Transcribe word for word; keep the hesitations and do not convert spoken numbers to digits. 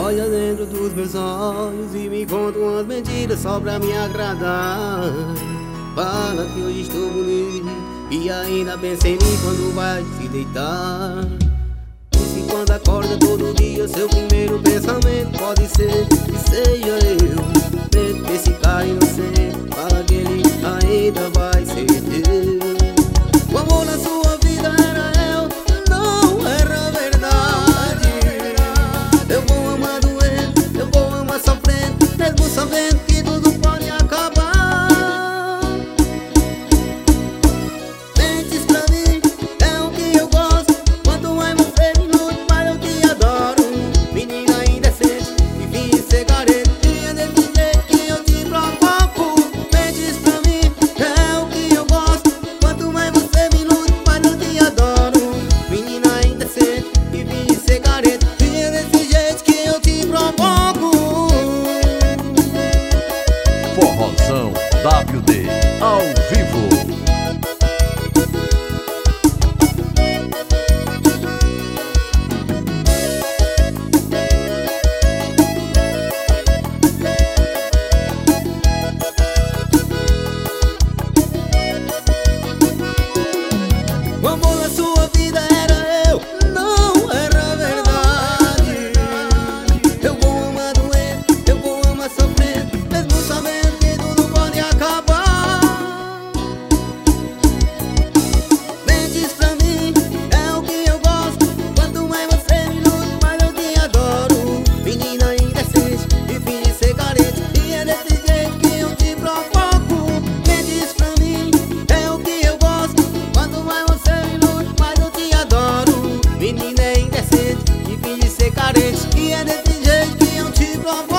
Olha dentro dos meus olhos e me conta umas mentiras só pra me agradar. Fala que hoje estou bonito e ainda pensa em mim quando vai se deitar. Diz que quando acorda todo dia seu primeiro pensamento pode ser que seja eu. Dentro desse cara inocente, fala que ele ainda vai ser teu. O amor na sua vida era eu, não era verdade. Eu vou amando ele, eu vou amar sofrendo, mesmo sabendo que tudo pode acabar. Mentes pra mim é o que eu gosto, quanto mais você me luta, mais eu te adoro. Menina indecente, e finge ser careta, e é desse jeito que eu te provoco. Mentes pra mim é o que eu gosto, quanto mais você me luta, mais eu te adoro. Menina indecente, e finge ser careta, e é desse jeito que eu te provoco. Forrozão W D ao vivo. O amor na sua vida era eu, não era verdade. Eu vou amando ele, eu vou amar sofrendo, mesmo sabendo que tudo pode acabar. Mentes pra mim é o que eu gosto, quanto mais você me luta, mais eu te adoro. Menina indecente, e finge ser careta, e é desse jeito que eu te provoco. Mentes pra mim é o que eu gosto, quanto mais você me luta, mais eu te adoro. Menina indecente, e finge ser carente, e é desse jeito que eu te provoco.